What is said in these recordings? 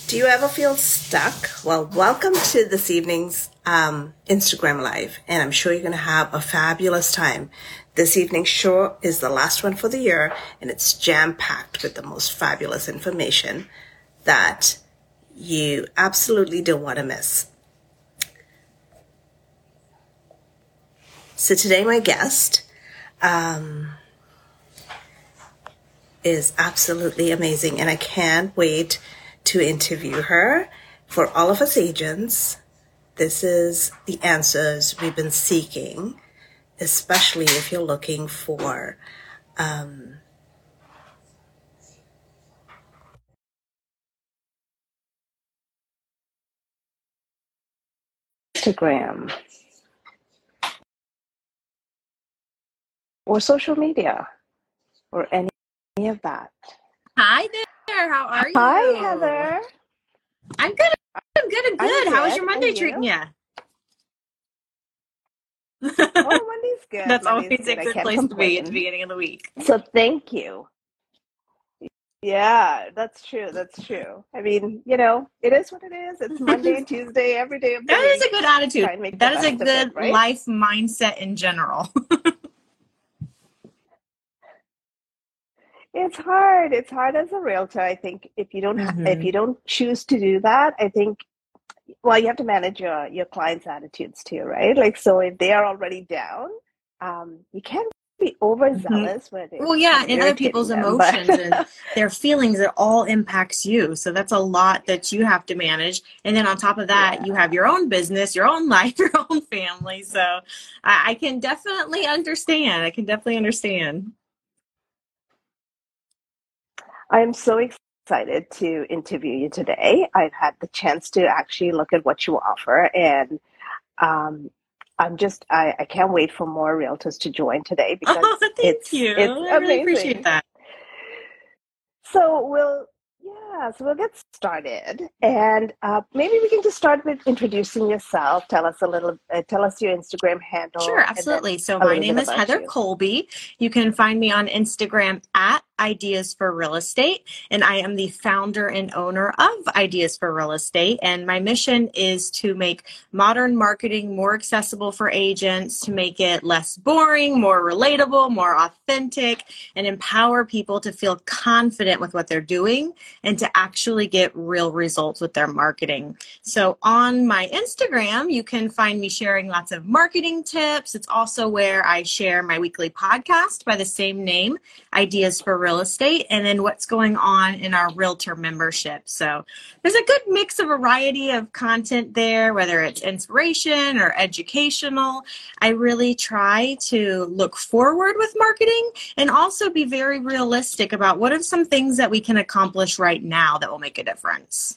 Do you ever feel stuck? Well, welcome to this evening's Instagram Live, and I'm sure you're going to have a fabulous time. This evening's show is the last one for the year, and it's jam-packed with the most fabulous information that you absolutely don't want to miss. So today my guest is absolutely amazing, and I can't wait to interview her. For all of us agents, this is the answers we've been seeking, especially if you're looking for Instagram or social media or any of that. Hi there. How are you? Hi, Heather. I'm good. I'm good. How was your Monday treating you? Oh, Monday's good. That's always a good place to be at the beginning of the week. So thank you. Yeah, that's true. I mean, it is what it is. It's Monday, Tuesday, every day of the week. That is a good attitude. That is a good life mindset in general. It's hard. It's hard as a realtor. I think if you don't choose to do that, I think, well, you have to manage your clients' attitudes too, right? Like, so if they are already down, you can't be overzealous with it. Well, yeah, and other people's emotions and their feelings, it all impacts you. So that's a lot that you have to manage. And then on top of that, you have your own business, your own life, your own family. So I can definitely understand. I'm so excited to interview you today. I've had the chance to actually look at what you offer, and I can't wait for more realtors to join today because thank you. I really appreciate that. So we'll get started, and maybe we can just start with introducing yourself. Tell us your Instagram handle. Sure, absolutely. So my name is Heather Colby. You can find me on Instagram at Ideas for Real Estate, and I am the founder and owner of Ideas for Real Estate. And my mission is to make modern marketing more accessible for agents, to make it less boring, more relatable, more authentic, and empower people to feel confident with what they're doing and to actually get real results with their marketing. So on my Instagram, you can find me sharing lots of marketing tips. It's also where I share my weekly podcast by the same name, Ideas for Real Estate, and then what's going on in our realtor membership. So there's a good mix of variety of content there, whether it's inspiration or educational. I really try to look forward with marketing and also be very realistic about what are some things that we can accomplish right now that will make a difference.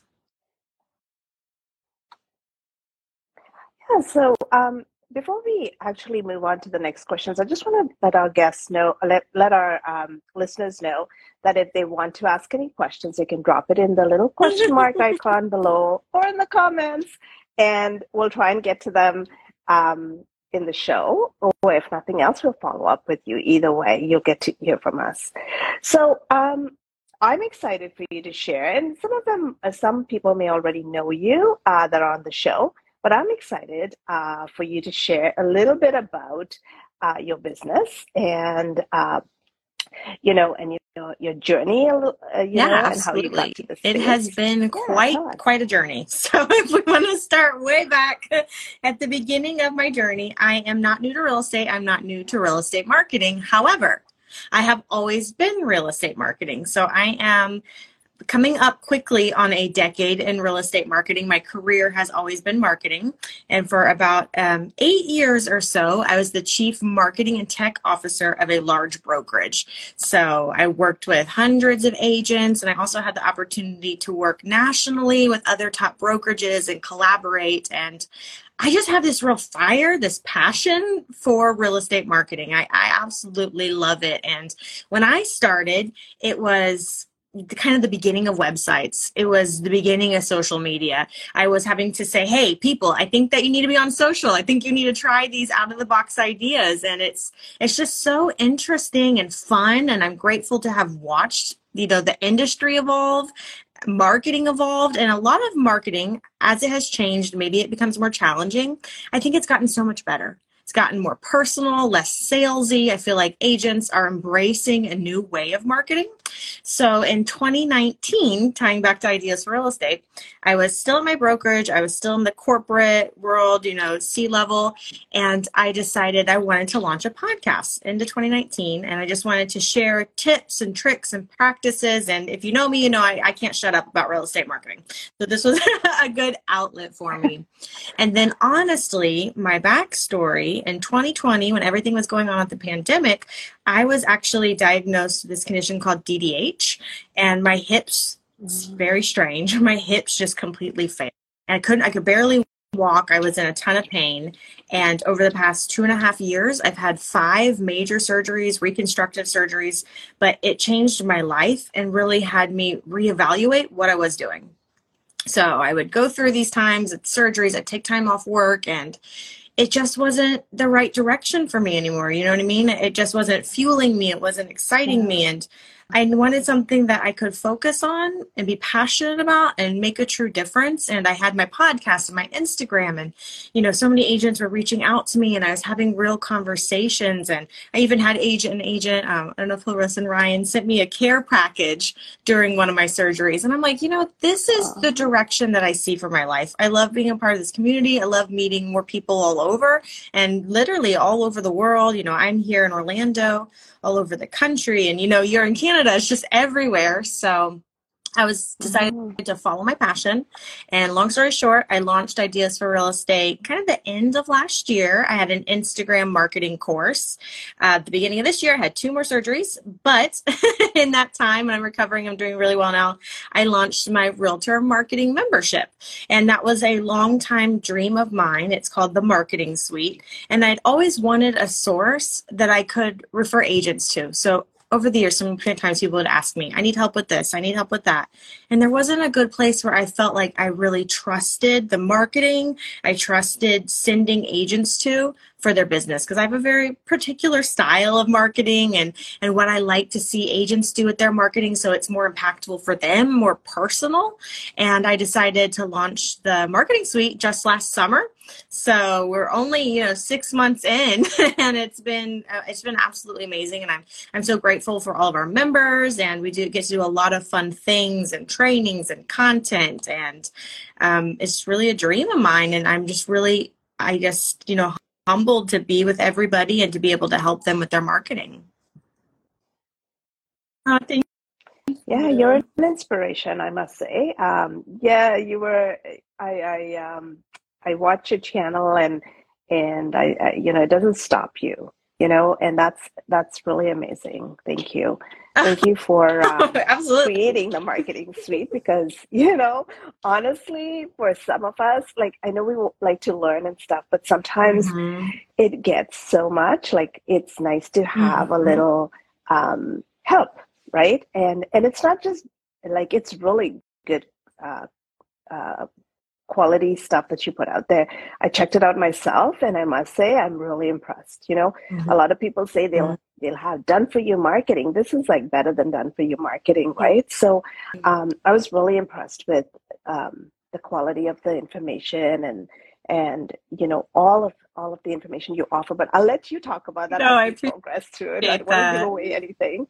Yeah, so before we actually move on to the next questions, I just want to let our guests know, let our listeners know that if they want to ask any questions, they can drop it in the little question mark icon below or in the comments, and we'll try and get to them in the show. Or if nothing else, we'll follow up with you. Either way, you'll get to hear from us. So I'm excited for you to share, and some people may already know you that are on the show. But I'm excited for you to share a little bit about your business and your journey. Absolutely. And how you got to this space. It has been quite a journey. So if we want to start way back at the beginning of my journey, I am not new to real estate. I'm not new to real estate marketing. However, I have always been real estate marketing. So I am coming up quickly on a decade in real estate marketing. My career has always been marketing. And for about 8 years or so, I was the chief marketing and tech officer of a large brokerage. So I worked with hundreds of agents, and I also had the opportunity to work nationally with other top brokerages and collaborate. And I just have this real fire, this passion for real estate marketing. I absolutely love it. And when I started, it was kind of the beginning of websites. It was the beginning of social media. I was having to say, hey, people, I think that you need to be on social. I think you need to try these out of the box ideas. And it's just so interesting and fun. And I'm grateful to have watched, the industry evolve marketing evolved, and a lot of marketing, as it has changed, maybe it becomes more challenging. I think it's gotten so much better. It's gotten more personal, less salesy. I feel like agents are embracing a new way of marketing. So in 2019, tying back to Ideas for Real Estate, I was still in my brokerage. I was still in the corporate world, C-level. And I decided I wanted to launch a podcast into 2019. And I just wanted to share tips and tricks and practices. And if you know me, I can't shut up about real estate marketing. So this was a good outlet for me. And then honestly, my backstory in 2020, when everything was going on with the pandemic, I was actually diagnosed with this condition called DDH, and my hips, it's very strange, my hips just completely failed. And I could barely walk. I was in a ton of pain. And over the past 2.5 years, I've had 5 major surgeries, reconstructive surgeries, but it changed my life and really had me reevaluate what I was doing. So I would go through these times at surgeries, I'd take time off work, and it just wasn't the right direction for me anymore. You know what I mean? It just wasn't fueling me. It wasn't exciting me. And I wanted something that I could focus on and be passionate about and make a true difference. And I had my podcast and my Instagram, and, so many agents were reaching out to me, and I was having real conversations. And I even had I don't know if Larissa and Ryan sent me a care package during one of my surgeries. And I'm like, this is the direction that I see for my life. I love being a part of this community. I love meeting more people all over, and literally all over the world. I'm here in Orlando, all over the country, and you're in Canada. It's just everywhere. So I was decided to follow my passion. And long story short, I launched Ideas for Real Estate kind of the end of last year. I had an Instagram marketing course. At the beginning of this year, I had 2 more surgeries. But in that time, when I'm recovering, I'm doing really well now, I launched my Realtor Marketing Membership. And that was a long time dream of mine. It's called the Marketing Suite. And I'd always wanted a source that I could refer agents to. So over the years, sometimes people would ask me, I need help with this, I need help with that. And there wasn't a good place where I felt like I really trusted the marketing. I trusted sending agents to for their business, because I have a very particular style of marketing and what I like to see agents do with their marketing, so it's more impactful for them, more personal. And I decided to launch the Marketing Suite just last summer. So we're only 6 months in, and it's been absolutely amazing. And I'm so grateful for all of our members, and we get to do a lot of fun things and trainings and content, and it's really a dream of mine. And I'm just really, humbled to be with everybody and to be able to help them with their marketing. Thank you. Yeah, you're an inspiration, I must say. You were. I watch your channel, and it doesn't stop you, and that's really amazing. Thank you. Thank you for creating the Marketing Suite, because, honestly, for some of us, like, I know we like to learn and stuff, but sometimes it gets so much, like, it's nice to have a little help, right? And it's not just, like, it's really good quality stuff that you put out there. I checked it out myself, and I must say I'm really impressed. A lot of people say they'll have done for you marketing. This is like better than done for you marketing, right? So I was really impressed with the quality of the information and all of the information you offer. But I'll let you talk about that as we progress through it. I don't want to give away anything.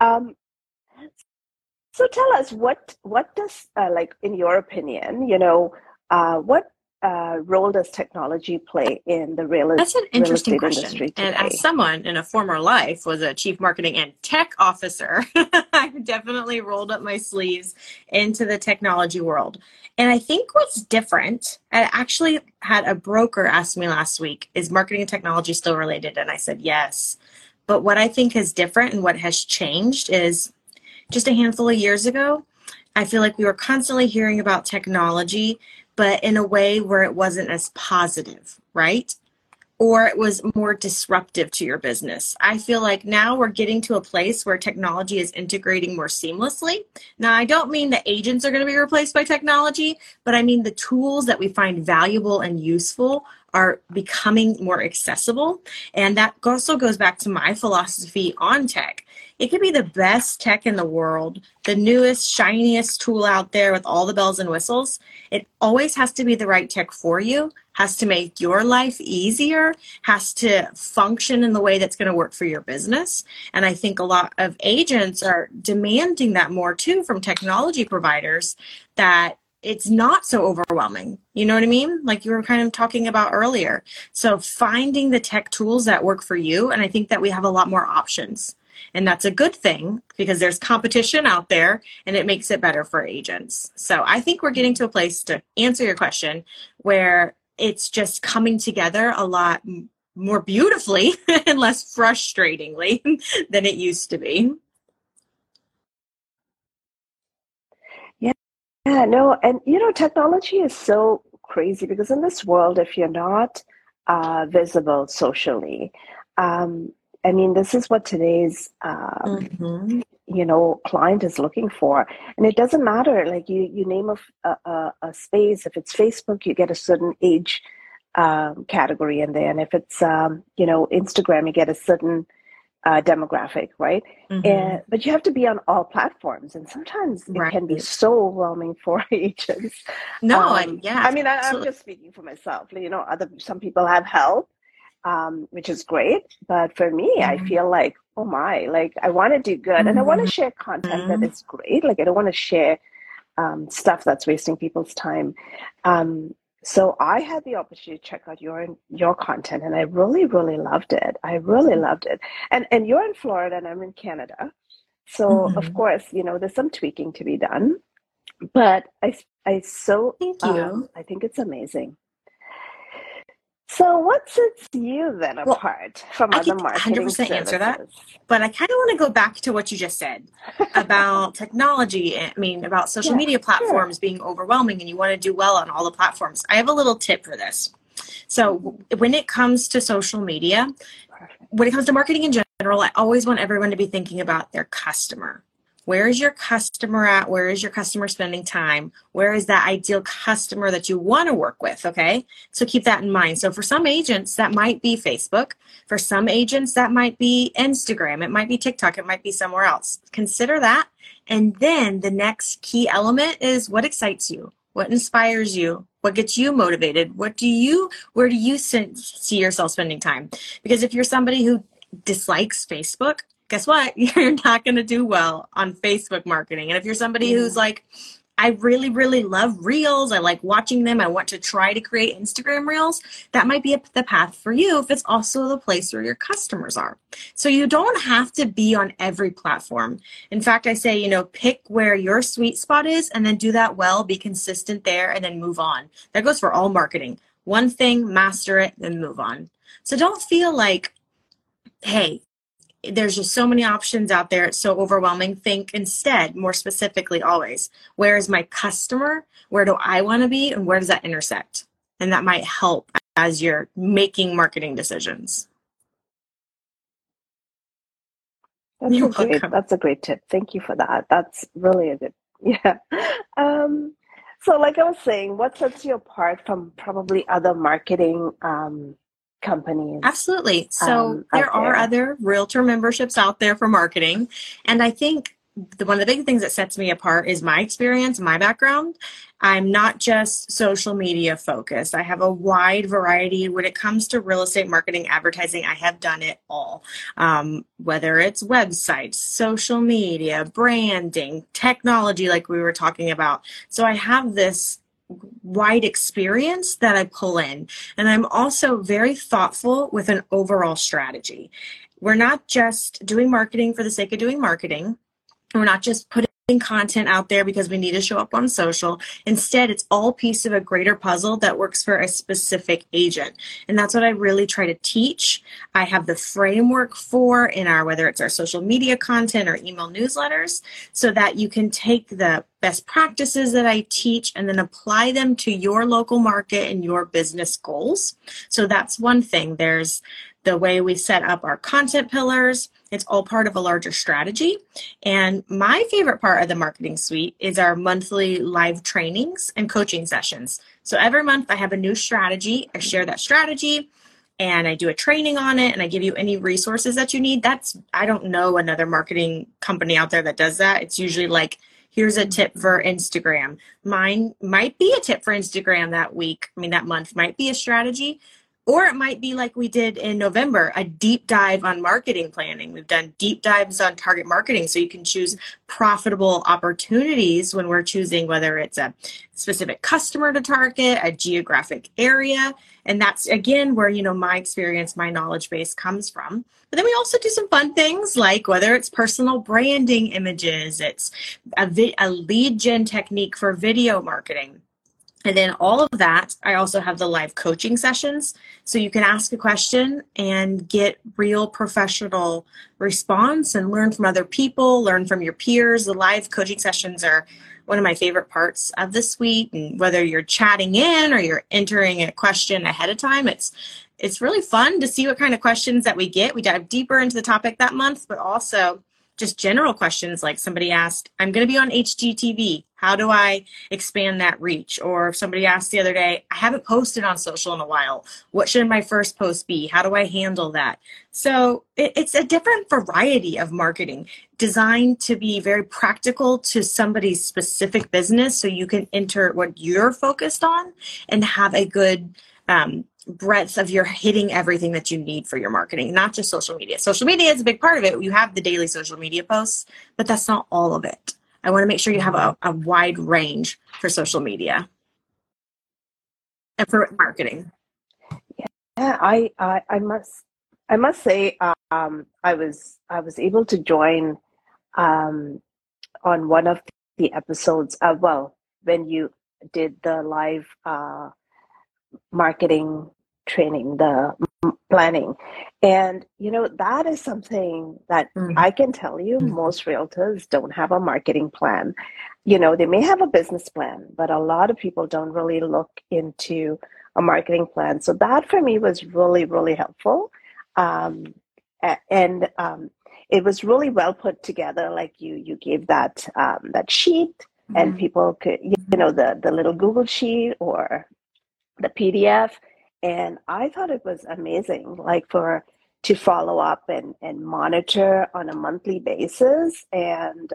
So tell us, what does like, in your opinion, what role does technology play in the real estate industry today? That's an interesting question. And as someone in a former life was a chief marketing and tech officer, I've definitely rolled up my sleeves into the technology world. And I think what's different, I actually had a broker ask me last week, is marketing and technology still related? And I said, yes. But what I think is different and what has changed is, just a handful of years ago, I feel like we were constantly hearing about technology, but in a way where it wasn't as positive, right? Or it was more disruptive to your business. I feel like now we're getting to a place where technology is integrating more seamlessly. Now, I don't mean the agents are going to be replaced by technology, but I mean the tools that we find valuable and useful are becoming more accessible. And that also goes back to my philosophy on tech. It could be the best tech in the world, the newest, shiniest tool out there with all the bells and whistles. It always has to be the right tech for you, has to make your life easier, has to function in the way that's going to work for your business. And I think a lot of agents are demanding that more too from technology providers, that it's not so overwhelming. You know what I mean? Like you were kind of talking about earlier. So finding the tech tools that work for you. And I think that we have a lot more options. And that's a good thing because there's competition out there and it makes it better for agents. So I think we're getting to a place, to answer your question, where it's just coming together a lot more beautifully and less frustratingly than it used to be. Yeah, no, and technology is so crazy because in this world, if you're not visible socially, I mean, this is what today's client is looking for, and it doesn't matter. Like you name a space. If it's Facebook, you get a certain age category in there, and if it's Instagram, you get a certain demographic, right? But you have to be on all platforms, and sometimes it can be so overwhelming for agents. I mean, I'm just speaking for myself. Some people have help, which is great, but for me, I feel like, oh my, like I want to do good, and I want to share content that is great. Like I don't want to share stuff that's wasting people's time. So I had the opportunity to check out your content, and I really, really loved it. I really loved it. And you're in Florida, and I'm in Canada. So of course, there's some tweaking to be done. But thank you. I think it's amazing. So what sets you then apart from other marketing 100% services? Answer that, but I kind of want to go back to what you just said about technology. I mean, about social media platforms being overwhelming, and you want to do well on all the platforms. I have a little tip for this. So when it comes to social media, when it comes to marketing in general, I always want everyone to be thinking about their customer. Where is your customer at? Where is your customer spending time? Where is that ideal customer that you want to work with? Okay. So keep that in mind. So for some agents, that might be Facebook. For some agents, that might be Instagram. It might be TikTok. It might be somewhere else. Consider that. And then the next key element is what excites you? What inspires you? What gets you motivated? Where do you see yourself spending time? Because if you're somebody who dislikes Facebook, guess what? You're not going to do well on Facebook marketing. And if you're somebody who's like, I really, really love Reels, I like watching them, I want to try to create Instagram Reels, that might be the path for you if it's also the place where your customers are. So you don't have to be on every platform. In fact, I say, pick where your sweet spot is and then do that well, be consistent there, and then move on. That goes for all marketing. One thing, master it, then move on. So don't feel like, hey, there's just so many options out there. It's so overwhelming. Think instead, more specifically, always, where is my customer? Where do I want to be? And where does that intersect? And that might help as you're making marketing decisions. That's a great tip. Thank you for that. That's really a good, So like I was saying, what sets you apart from probably other marketing companies? Absolutely. So there are other realtor memberships out there for marketing. And I think one of the big things that sets me apart is my experience, my background. I'm not just social media focused. I have a wide variety. When it comes to real estate marketing, advertising, I have done it all. Whether it's websites, social media, branding, technology, like we were talking about. So I have this wide experience that I pull in. And I'm also very thoughtful with an overall strategy. We're not just doing marketing for the sake of doing marketing. We're not just putting content out there because we need to show up on social. Instead, it's all piece of a greater puzzle that works for a specific agent. And that's what I really try to teach. I have the framework for in whether it's our social media content or email newsletters, so that you can take the best practices that I teach and then apply them to your local market and your business goals. So that's one thing. There's the way we set up our content pillars. It's all part of a larger strategy. And my favorite part of the marketing suite is our monthly live trainings and coaching sessions. So every month I have a new strategy. I share that strategy. and I do a training on it and I give you any resources that you need. I don't know another marketing company out there that does that. It's usually like, here's a tip for Instagram. Mine might be a tip for Instagram that month might be a strategy. Or it might be like we did in November, a deep dive on marketing planning. We've done deep dives on target marketing, so you can choose profitable opportunities when we're choosing whether it's a specific customer to target, a geographic area. And that's, again, where, my experience, my knowledge base comes from. But then we also do some fun things like whether it's personal branding images, it's a lead gen technique for video marketing. And then all of that, I also have the live coaching sessions. So you can ask a question and get real professional response and learn from other people, learn from your peers. The live coaching sessions are one of my favorite parts of the suite. And whether you're chatting in or you're entering a question ahead of time, it's really fun to see what kind of questions that we get. We dive deeper into the topic that month, but also just general questions like somebody asked, I'm going to be on HGTV. How do I expand that reach? Or if somebody asked the other day, I haven't posted on social in a while. What should my first post be? How do I handle that? So it's a different variety of marketing designed to be very practical to somebody's specific business so you can enter what you're focused on and have a good breadth of you're hitting everything that you need for your marketing, not just social media. Social media is a big part of it. You have the daily social media posts, but that's not all of it. I want to make sure you have a wide range for social media and for marketing. Yeah, I must say I was able to join on one of the episodes. When you did the live marketing training, the planning. And, that is something that I can tell you most realtors don't have a marketing plan. They may have a business plan, but a lot of people don't really look into a marketing plan. So that for me was really, really helpful. And it was really well put together. Like you gave that sheet and people could, the little Google sheet or the PDF. And I thought it was amazing, like to follow up and monitor on a monthly basis and,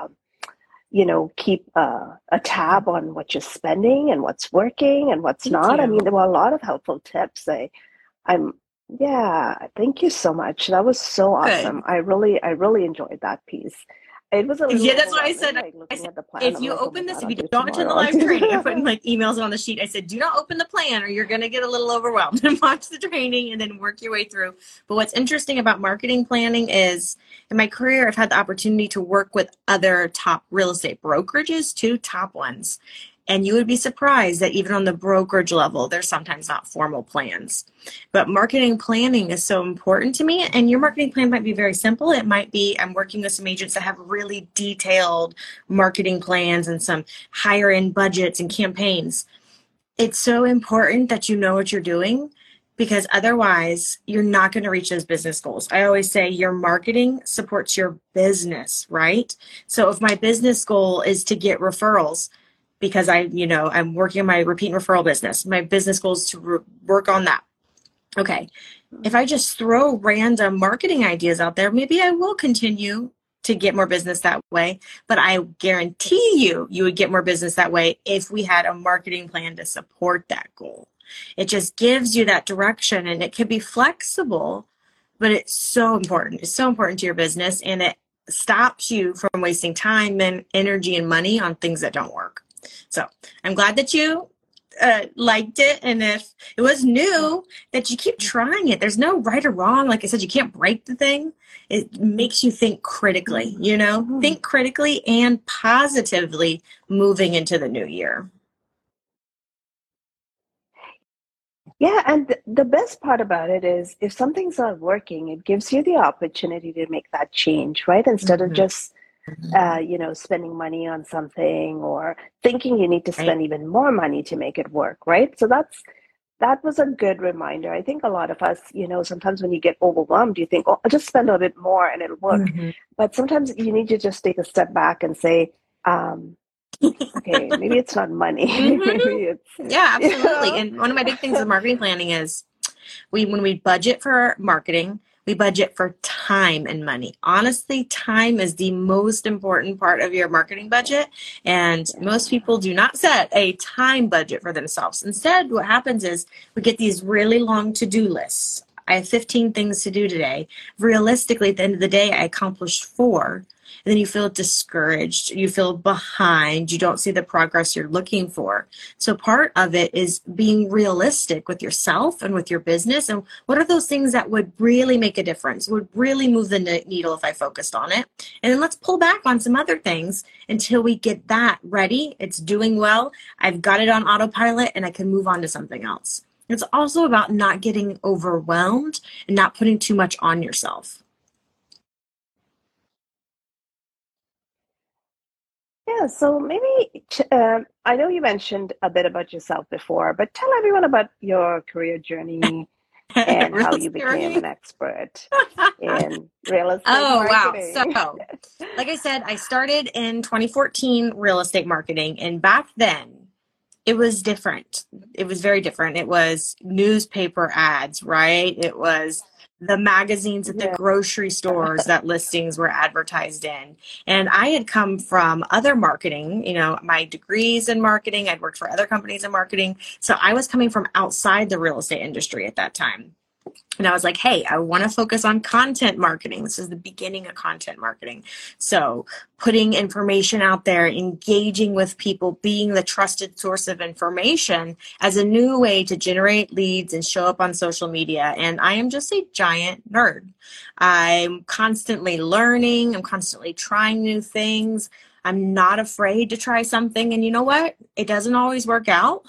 keep a tab on what you're spending and what's working and what's not. I mean, there were a lot of helpful tips. Thank you so much. That was so awesome. Good. I really enjoyed that piece. It was a little that's why I said if you open this, if you don't enter the live training, I put in emails on the sheet. I said, do not open the plan or you're going to get a little overwhelmed and watch the training and then work your way through. But what's interesting about marketing planning is in my career, I've had the opportunity to work with other top real estate brokerages, two top ones. And you would be surprised that even on the brokerage level, there's sometimes not formal plans. But marketing planning is so important to me. And your marketing plan might be very simple. It might be, I'm working with some agents that have really detailed marketing plans and some higher end budgets and campaigns. It's so important that you know what you're doing because otherwise you're not going to reach those business goals. I always say your marketing supports your business, right? So if my business goal is to get referrals, because I'm working on my repeat and referral business. My business goal is to work on that. Okay. If I just throw random marketing ideas out there, maybe I will continue to get more business that way. But I guarantee you would get more business that way if we had a marketing plan to support that goal. It just gives you that direction and it can be flexible, but it's so important. It's so important to your business and it stops you from wasting time and energy and money on things that don't work. So I'm glad that you liked it. And if it was new, that you keep trying it. There's no right or wrong. Like I said, you can't break the thing. It makes you think critically, think critically and positively moving into the new year. Yeah. And the best part about it is if something's not working, it gives you the opportunity to make that change, right? Instead of just spending money on something or thinking you need to spend even more money to make it work, right? So that was a good reminder. I think a lot of us, sometimes when you get overwhelmed, you think, oh, I'll just spend a bit more and it'll work. But sometimes you need to just take a step back and say, okay, maybe it's not money. Maybe it's, yeah, absolutely. And one of my big things with marketing planning is When we budget for marketing, we budget for time and money. Honestly, time is the most important part of your marketing budget. And most people do not set a time budget for themselves. Instead, what happens is we get these really long to-do lists. I have 15 things to do today. Realistically, at the end of the day, I accomplished 4. And then you feel discouraged, you feel behind, you don't see the progress you're looking for. So part of it is being realistic with yourself and with your business. And what are those things that would really make a difference, would really move the needle if I focused on it? And then let's pull back on some other things until we get that ready. It's doing well. I've got it on autopilot and I can move on to something else. It's also about not getting overwhelmed and not putting too much on yourself. Yeah, so maybe I know you mentioned a bit about yourself before, but tell everyone about your career journey and how you became an expert in real estate marketing. Wow. So, like I said, I started in 2014 real estate marketing, and back then it was different. It was very different. It was newspaper ads, right? It was the magazines at the grocery stores that listings were advertised in. And I had come from other marketing, my degrees in marketing. I'd worked for other companies in marketing. So I was coming from outside the real estate industry at that time. And I was like, hey, I want to focus on content marketing. This is the beginning of content marketing. So putting information out there, engaging with people, being the trusted source of information as a new way to generate leads and show up on social media. And I am just a giant nerd. I'm constantly learning. I'm constantly trying new things. I'm not afraid to try something. And you know what? It doesn't always work out.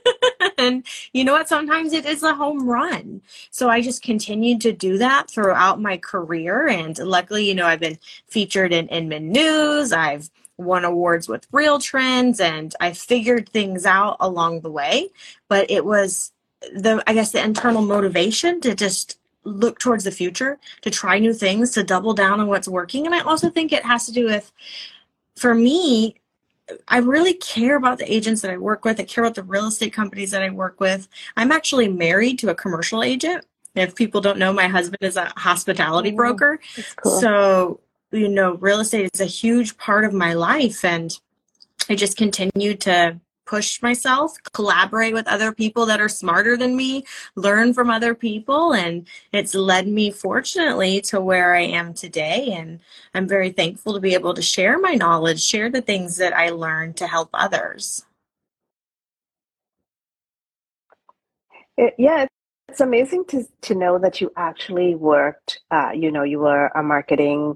And you know what? Sometimes it is a home run. So I just continued to do that throughout my career. And luckily, I've been featured in Inman News. I've won awards with Real Trends, and I figured things out along the way. But it was the internal motivation to just look towards the future, to try new things, to double down on what's working. And I also think it has to do with, for me, I really care about the agents that I work with. I care about the real estate companies that I work with. I'm actually married to a commercial agent. If people don't know, my husband is a hospitality broker. That's cool. So, real estate is a huge part of my life. And I just continue to push myself, collaborate with other people that are smarter than me, learn from other people. And it's led me, fortunately, to where I am today. And I'm very thankful to be able to share my knowledge, share the things that I learned to help others. It's amazing to know that you actually worked, you were a marketing,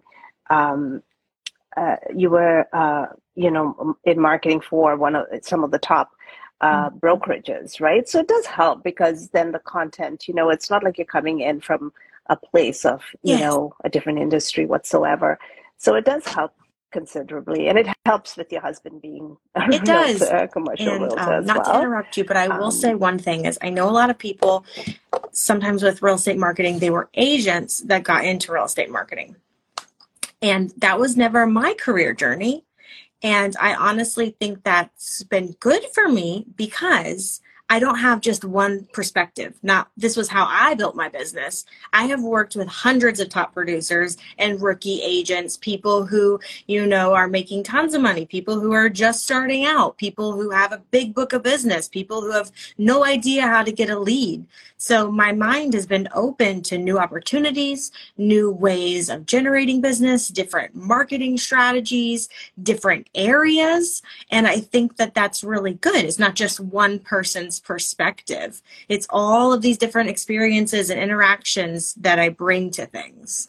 you were, in marketing for some of the top brokerages, right? So it does help because then the content, it's not like you're coming in from a place of, a different industry whatsoever. So it does help considerably, and it helps with your husband being a commercial realtor as well. Not to interrupt you, but I will say one thing is I know a lot of people, sometimes with real estate marketing, they were agents that got into real estate marketing. And that was never my career journey. And I honestly think that's been good for me because I don't have just one perspective. Now, this was how I built my business. I have worked with hundreds of top producers and rookie agents, people who, are making tons of money, people who are just starting out, people who have a big book of business, people who have no idea how to get a lead. So my mind has been open to new opportunities, new ways of generating business, different marketing strategies, different areas. And I think that that's really good. It's not just one person's perspective. It's all of these different experiences and interactions that I bring to things.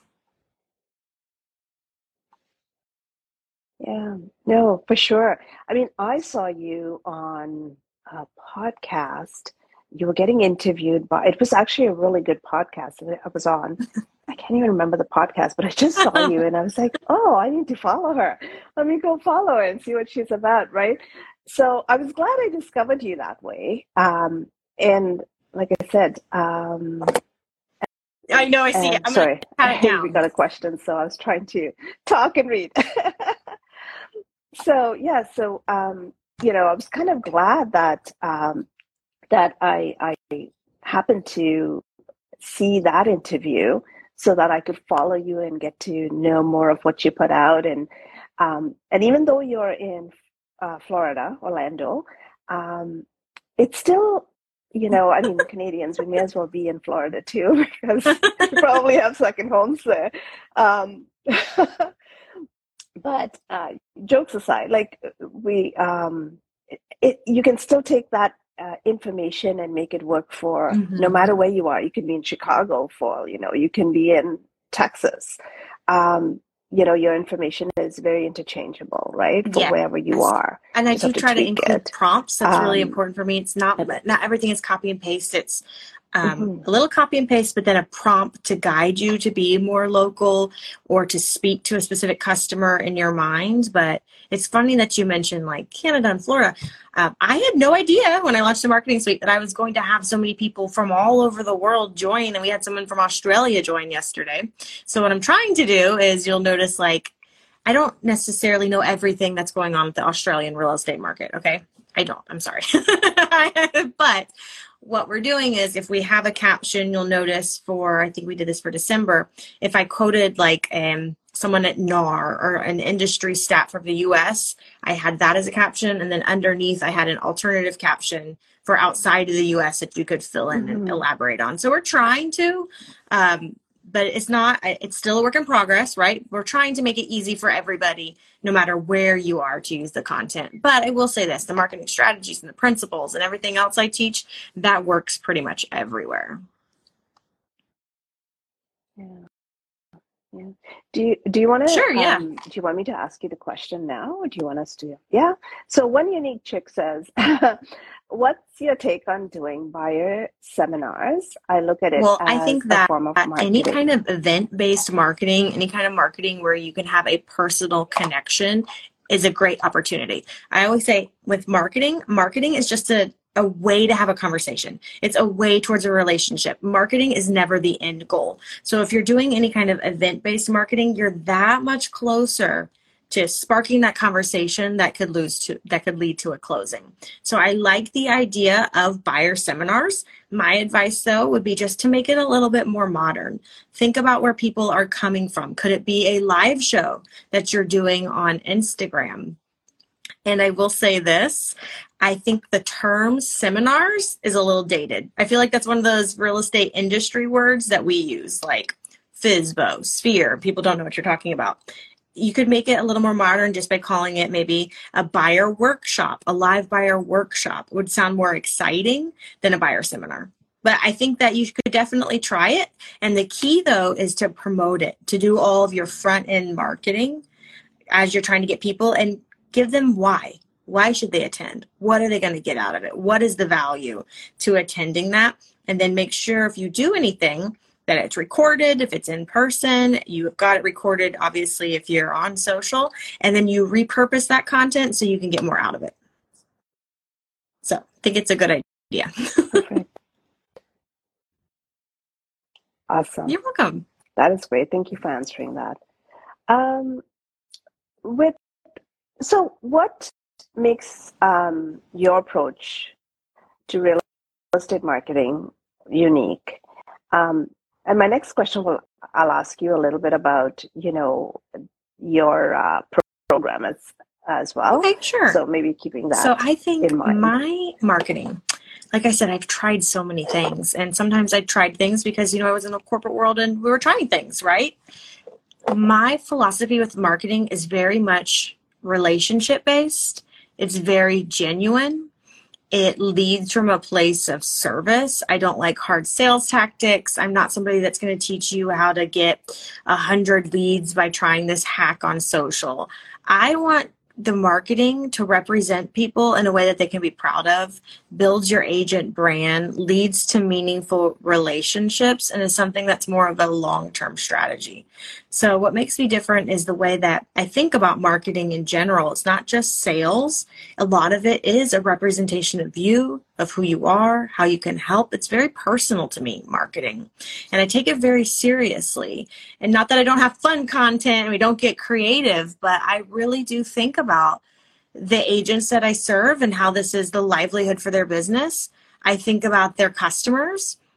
Yeah, no, for sure. I mean, I saw you on a podcast. You were getting interviewed by, it was actually a really good podcast that I was on. I can't even remember the podcast, but I just saw you and I was like, oh, I need to follow her. Let me go follow her and see what she's about, right? So I was glad I discovered you that way. And like I said, I know, I see. I'm sorry, we got a question, so I was trying to talk and read. So I was kind of glad that that I happened to see that interview so that I could follow you and get to know more of what you put out. And even though you're in Florida, Orlando, it's still, I mean, Canadians, we may as well be in Florida too, because we probably have second homes there. But jokes aside, like you can still take that information and make it work for no matter where you are. You can be in Chicago you can be in Texas. Your information is very interchangeable, right? For wherever you are. And I do try to include prompts. That's really important for me. It's not everything is copy and paste. It's a little copy and paste, but then a prompt to guide you to be more local or to speak to a specific customer in your mind. But it's funny that you mentioned like Canada and Florida. I had no idea when I launched the Marketing Suite that I was going to have so many people from all over the world join. And we had someone from Australia join yesterday. So what I'm trying to do is you'll notice like, I don't necessarily know everything that's going on with the Australian real estate market. Okay. I don't, I'm sorry. But what we're doing is if we have a caption, you'll notice I think we did this for December. If I quoted like, someone at NAR or an industry stat from the US, I had that as a caption. And then underneath I had an alternative caption for outside of the US that you could fill in and elaborate on. So we're trying to, but it's still a work in progress, right? We're trying to make it easy for everybody, no matter where you are, to use the content. But I will say this, the marketing strategies and the principles and everything else I teach, that works pretty much everywhere. Yeah. Yeah. Do you want to? Sure. Yeah. Do you want me to ask you the question now, or do you want us to? Yeah. So One Unique Chick says, "What's your take on doing buyer seminars?" I look at it. Well, as I think a that form of marketing. any kind of event-based marketing, any kind of marketing where you can have a personal connection, is a great opportunity. I always say with marketing is just a way to have a conversation. It's a way towards a relationship. Marketing is never the end goal. So if you're doing any kind of event-based marketing, you're that much closer to sparking that conversation that could lead to a closing. So I like the idea of buyer seminars. My advice though would be just to make it a little bit more modern. Think about where people are coming from. Could it be a live show that you're doing on Instagram? And I will say this, I think the term seminars is a little dated. I feel like that's one of those real estate industry words that we use, like FSBO, Sphere. People don't know what you're talking about. You could make it a little more modern just by calling it maybe a buyer workshop, a live buyer workshop. It would sound more exciting than a buyer seminar. But I think that you could definitely try it. And the key, though, is to promote it, to do all of your front end marketing as you're trying to get people and give them why. Why should they attend? What are they going to get out of it? What is the value to attending that? And then make sure if you do anything that it's recorded, if it's in person, you've got it recorded, obviously, if you're on social, and then you repurpose that content so you can get more out of it. So I think it's a good idea. Perfect. Awesome. You're welcome. That is great. Thank you for answering that. So what makes your approach to real estate marketing unique? And my next question I'll ask you a little bit about, your program as well. Okay, sure. So maybe keeping that. So I think in mind. My marketing, like I said, I've tried so many things, and sometimes I tried things because, I was in the corporate world and we were trying things, right? My philosophy with marketing is very much relationship based. It's very genuine. It leads from a place of service. I don't like hard sales tactics. I'm not somebody that's going to teach you how to get 100 leads by trying this hack on social. I want the marketing to represent people in a way that they can be proud of, builds your agent brand, leads to meaningful relationships, and is something that's more of a long-term strategy. So what makes me different is the way that I think about marketing in general. It's not just sales. A lot of it is a representation of you, of who you are, how you can help. It's very personal to me, marketing. And I take it very seriously. And not that I don't have fun content and we don't get creative, but I really do think about the agents that I serve and how this is the livelihood for their business. I think about their customers.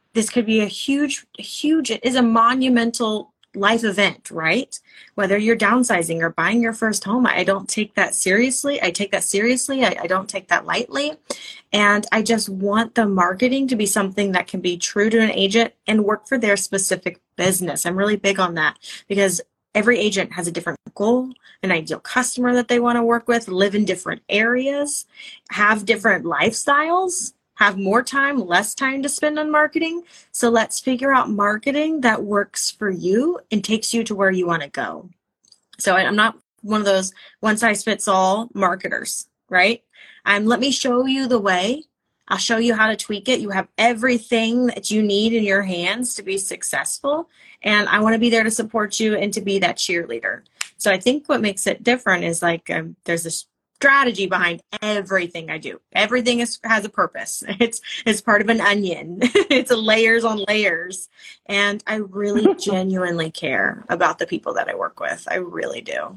this could be a huge, it is a monumental life event, right? Whether you're downsizing or buying your first home, I don't take that seriously. I take that seriously. I don't take that lightly. And I just want the marketing to be something that can be true to an agent and work for their specific business. I'm really big on that because every agent has a different goal, an ideal customer that they want to work with, live in different areas, have different lifestyles, have more time, less time to spend on marketing. So let's figure out marketing that works for you and takes you to where you want to go. So I'm not one of those one size fits all marketers, right? Let me show you the way. I'll show you how to tweak it. You have everything that you need in your hands to be successful. And I want to be there to support you and to be that cheerleader. So I think what makes it different is like there's this strategy behind everything I do. Everything has a purpose. It's part of an onion. It's layers on layers. And I really genuinely care about the people that I work with. I really do.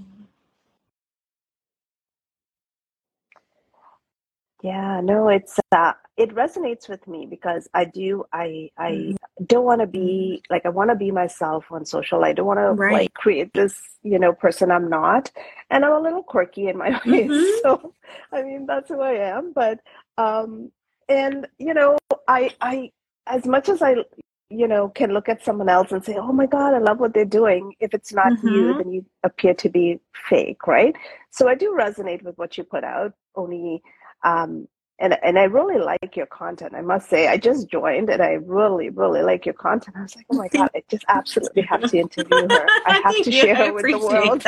Yeah, no, it resonates with me because I don't want to be like, I want to be myself on social. I don't want to like create this, person I'm not. And I'm a little quirky in my ways. So, I mean, that's who I am. But, and, I, as much as I, can look at someone else and say, oh my God, I love what they're doing. If it's not you, then you appear to be fake, right? So I do resonate with what you put out, Oni. And I really like your content. I must say, I just joined and I really, really like your content. I was like, oh my God, I just absolutely have to interview her. I have to share her with the world.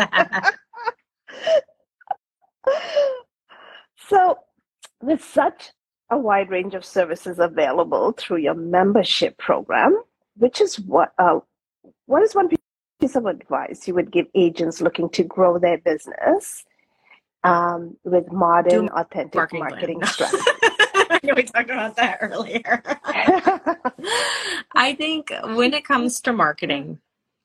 So with such a wide range of services available through your membership program, which is what is one piece of advice you would give agents looking to grow their business with modern, authentic marketing strategies? I know we talked about that earlier. I think when it comes to marketing,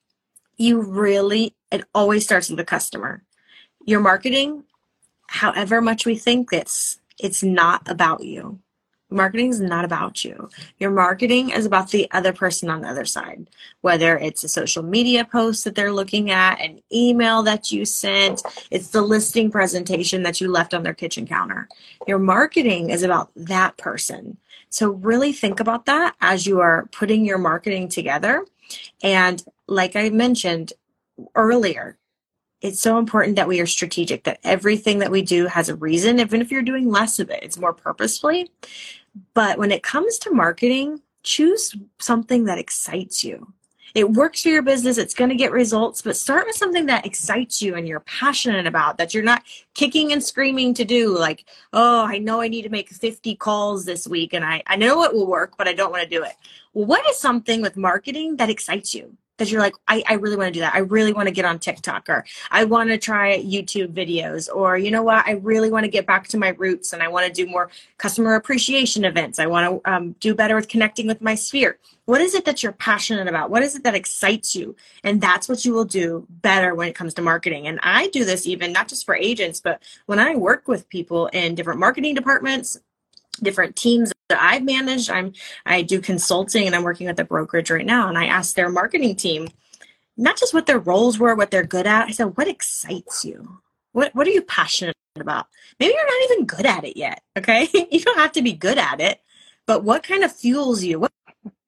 it always starts with the customer. Your marketing, however much we think it's not about you. Marketing is not about you. Your marketing is about the other person on the other side, whether it's a social media post that they're looking at, an email that you sent, it's the listing presentation that you left on their kitchen counter. Your marketing is about that person. So really think about that as you are putting your marketing together. And like I mentioned earlier, it's so important that we are strategic, that everything that we do has a reason, even if you're doing less of it, it's more purposefully. But when it comes to marketing, choose something that excites you. It works for your business. It's going to get results, but start with something that excites you and you're passionate about, that you're not kicking and screaming to do. Like, oh, I know I need to make 50 calls this week and I know it will work, but I don't want to do it. Well, what is something with marketing that excites you? Because you're like, I really want to do that. I really want to get on TikTok, or I want to try YouTube videos, or you know what? I really want to get back to my roots and I want to do more customer appreciation events. I want to do better with connecting with my sphere. What is it that you're passionate about? What is it that excites you? And that's what you will do better when it comes to marketing. And I do this even not just for agents, but when I work with people in different marketing departments, different teams that I've managed. I do consulting and I'm working with a brokerage right now. And I asked their marketing team, not just what their roles were, what they're good at. I said, what excites you? What are you passionate about? Maybe you're not even good at it yet. Okay. You don't have to be good at it, but what kind of fuels you? What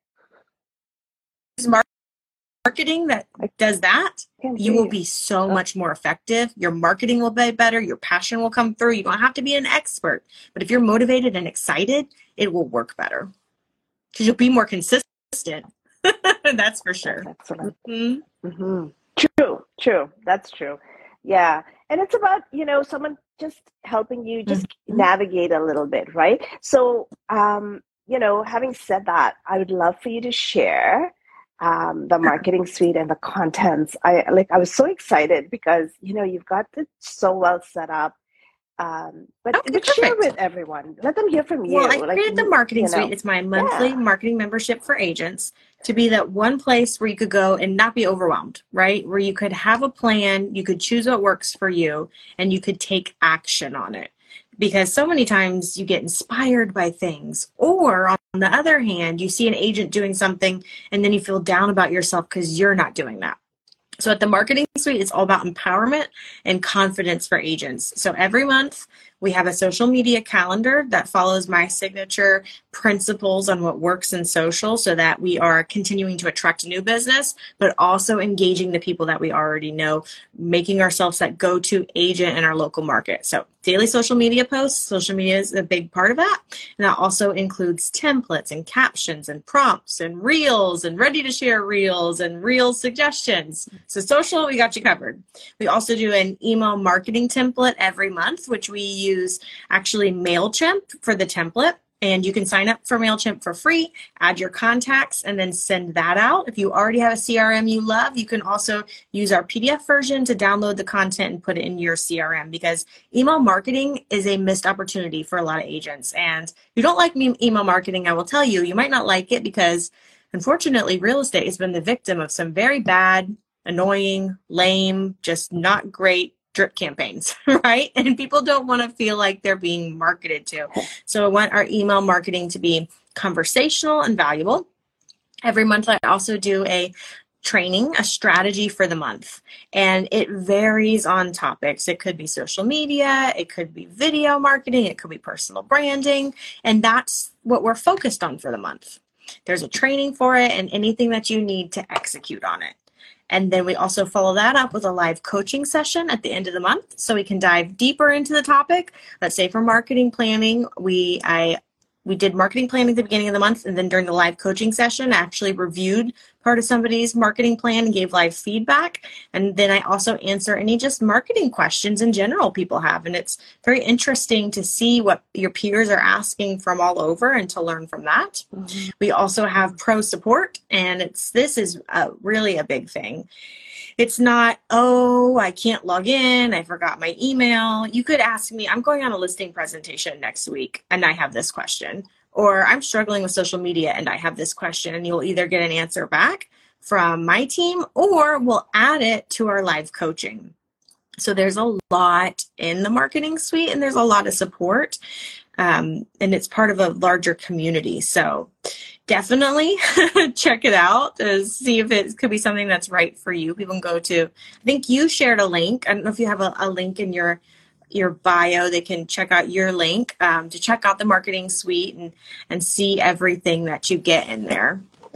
is marketing that does that? You will be so much more effective. Your marketing will be better. Your passion will come through. You don't have to be an expert, but if you're motivated and excited, it will work better because you'll be more consistent. That's for sure. That's excellent. Mm-hmm. True. That's true. Yeah. And it's about, someone just helping you just navigate a little bit, right? So, having said that, I would love for you to share the marketing suite and the contents. I was so excited because, you've got it so well set up. But share with everyone. Let them hear from you. Well, I created the marketing suite. It's my monthly marketing membership for agents to be that one place where you could go and not be overwhelmed, right? Where you could have a plan, you could choose what works for you, and you could take action on it. because so many times you get inspired by things. Or on the other hand, you see an agent doing something and then you feel down about yourself because you're not doing that. So at the Marketing Suite, it's all about empowerment and confidence for agents. So every month we have a social media calendar that follows my signature principles on what works in social, so that we are continuing to attract new business, but also engaging the people that we already know, making ourselves that go-to agent in our local market. So daily social media posts, social media is a big part of that. And that also includes templates and captions and prompts and reels and ready to share reels and reel suggestions. So social, we got you covered. We also do an email marketing template every month, which we use actually MailChimp for the template. And you can sign up for MailChimp for free, add your contacts, and then send that out. If you already have a CRM you love, you can also use our PDF version to download the content and put it in your CRM, because email marketing is a missed opportunity for a lot of agents. And if you don't like email marketing, I will tell you, you might not like it because, unfortunately, real estate has been the victim of some very bad, annoying, lame, just not great drip campaigns, right? And people don't want to feel like they're being marketed to. So I want our email marketing to be conversational and valuable. Every month, I also do a training, a strategy for the month, and it varies on topics. It could be social media, it could be video marketing, it could be personal branding, and that's what we're focused on for the month. There's a training for it and anything that you need to execute on it. And then we also follow that up with a live coaching session at the end of the month, so we can dive deeper into the topic. Let's say for marketing planning, we did marketing planning at the beginning of the month, and then during the live coaching session, I actually reviewed part of somebody's marketing plan and gave live feedback. And then I also answer any just marketing questions in general people have. And it's very interesting to see what your peers are asking from all over and to learn from that. Mm-hmm. We also have pro support, and this is really a big thing. It's not, oh, I can't log in, I forgot my email. You could ask me, I'm going on a listing presentation next week and I have this question. Or I'm struggling with social media and I have this question, and you'll either get an answer back from my team or we'll add it to our live coaching. So there's a lot in the Marketing Suite, and there's a lot of support, and it's part of a larger community. So definitely check it out to see if it could be something that's right for you. People can go to, I think you shared a link. I don't know if you have a link in your bio. They can check out your link to check out the Marketing Suite and see everything that you get in there.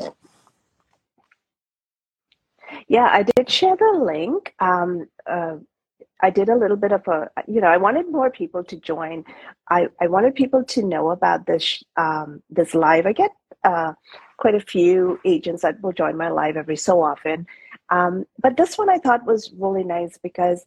Yeah, I did share the link. I did a little bit of I wanted more people to join. I wanted people to know about this live. I get quite a few agents that will join my live every so often. But this one I thought was really nice because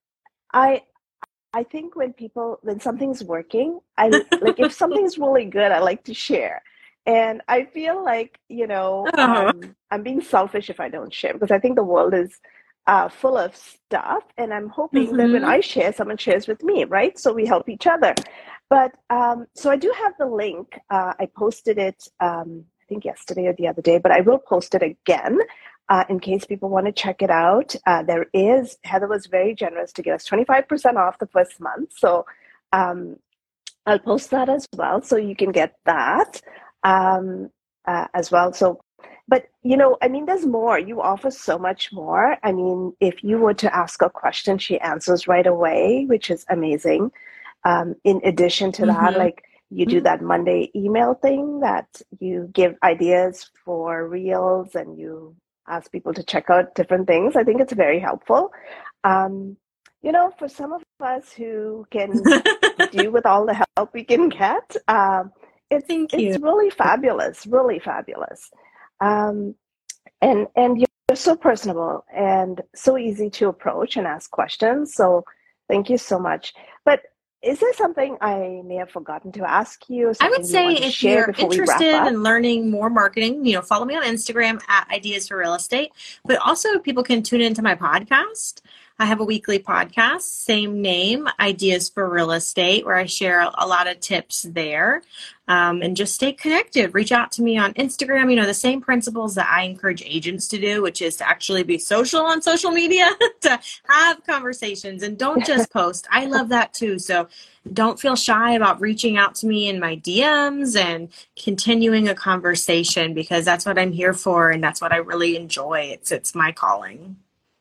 I think when something's working, like if something's really good, I like to share. And I feel like, I'm being selfish if I don't share, because I think the world is full of stuff. And I'm hoping that when I share, someone shares with me, right? So we help each other. But so I do have the link. I posted it, I think yesterday or the other day, but I will post it again. In case people want to check it out. Heather was very generous to give us 25% off the first month. So I'll post that as well. So you can get that as well. So, but there's more. You offer so much more. I mean, if you were to ask a question, she answers right away, which is amazing. In addition to that, like you do that Monday email thing that you give ideas for reels and you ask people to check out different things. I think it's very helpful. For some of us who can do with all the help we can get, it's really fabulous, really fabulous. And you're so personable and so easy to approach and ask questions. So thank you so much. But is there something I may have forgotten to ask you? I would say if you're interested in learning more marketing, follow me on Instagram at Ideas for Real Estate. But also people can tune into my podcast. I have a weekly podcast, same name, Ideas for Real Estate, where I share a lot of tips there. And just stay connected. Reach out to me on Instagram. You know, the same principles that I encourage agents to do, which is to actually be social on social media, to have conversations and don't just post. I love that too. So don't feel shy about reaching out to me in my DMs and continuing a conversation, because that's what I'm here for. And that's what I really enjoy. It's my calling.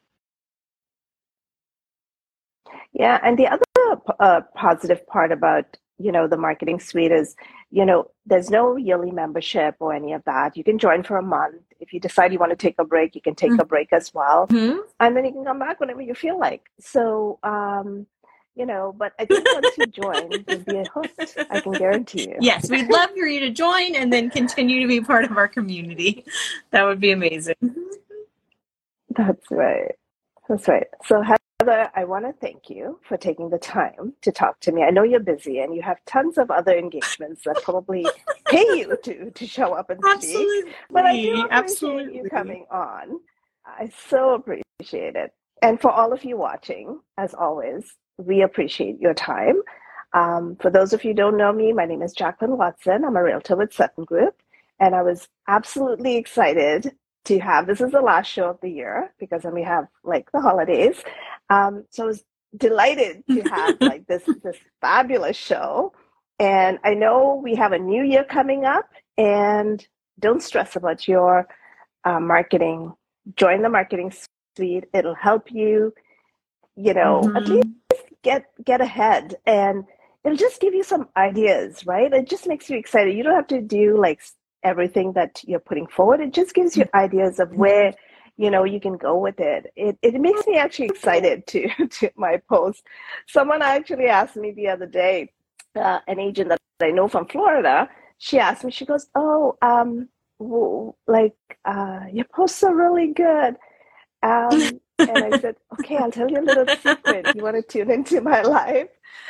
Yeah. And the other positive part about, the marketing suite is, there's no yearly membership or any of that. You can join for a month. If you decide you want to take a break, you can take a break as well. And then you can come back whenever you feel like. So, but I think once you join, you'll be a host. I can guarantee you. Yes, we'd love for you to join and then continue to be part of our community. That would be amazing. That's right. That's right. So Heather, I want to thank you for taking the time to talk to me. I know you're busy and you have tons of other engagements that probably pay you to show up and speak. But I do appreciate you coming on. I so appreciate it. And for all of you watching, as always, we appreciate your time. For those of you who don't know me, my name is Jacqueline Watson. I'm a realtor with Sutton Group. And I was absolutely excited to have, this is the last show of the year because then we have like the holidays. So I was delighted to have like this fabulous show. And I know we have a new year coming up, and don't stress about your marketing. Join the marketing suite. It'll help you, at least get ahead, and it'll just give you some ideas, right? It just makes you excited. You don't have to do like everything that you're putting forward. It just gives you ideas of where, you can go with it. It makes me actually excited to my post. Someone actually asked me the other day, an agent that I know from Florida, she asked me, she goes, your posts are really good. And I said, okay, I'll tell you a little secret. You want to tune into my live?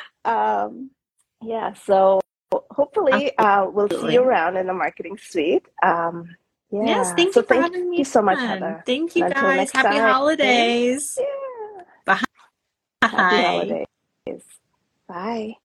So hopefully we'll see you around in the marketing suite. Yes, thank you for having me. Thank you so much, Heather. Thank you, guys. Happy holidays. Yeah. Bye. Happy holidays. Bye.